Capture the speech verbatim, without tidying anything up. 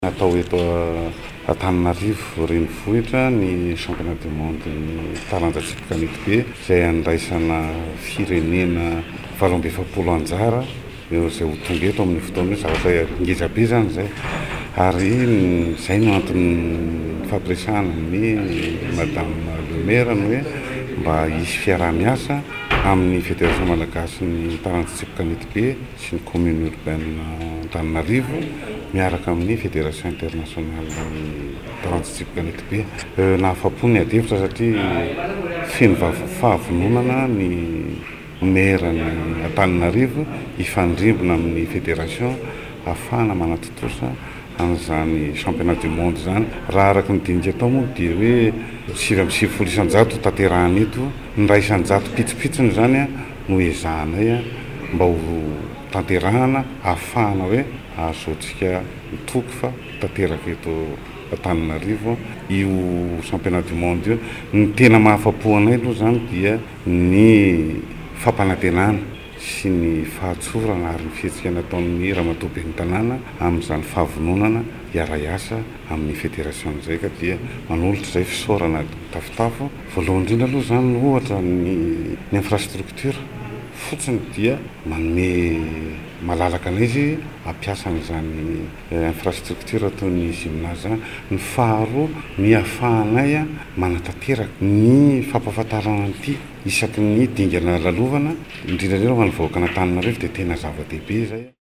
Natao eto Antananarivo renivohitra ny championnat du monde ny taranja tsipika be izay andraisana firenena valo amby efapolo anjara eo izay ho tonga eto amin'ny fotoana zavatra ngeza be zany zay ary zay no antony fampiresahana ny madame le maire ny hoe mba hisy fiaraha-miasa amin'ny fédération malagasy ny taranja tsipika be sy ny commune urbaine Antananarivo miaraka amin'ny fédération internationale taranja tsipika be nahafapo ny adefitra satria feno fahavononana ny maire ny Antananarivo ifandrimbona amin'ny fédération ahafahana manatotosa an'izany championnat du monde zany raha araka ny dinika atao moa dia hoe sivy amby sivy folo isan-jato tanterahana eto ny ray isan-jato pitsopitsony zany a no ezahanay a mba ho tanterahana ahafahana hoe ahazoantsika mitoko fa tanteraka eto Antananarivo io championnat du monde io. Ny tena mahafapo anay aloha zany dia ny fampanantenana sy ny fahatsorana ary ny fihetsika nataon'ny ramatoa ben'ny tanàna amin'izany fahavononana hiara-iasa amin'ny fédération izay ka dia manolotra izay fisaorana tafotafo voalohany indrindra aloha zany ohatra ny ny infrastructure fotsiny dia manome malalaka anay izy ampiasa an'izany infrastructure toy ny gymnase zany. Ny faharoa ny ahafahanay a manatanteraka ny fampahafantarana an'ity isaky ny dingana lalovana indrindra indrindra ho an'ny vahoaka an'Antananarivo dia tena zava-dehibe zay.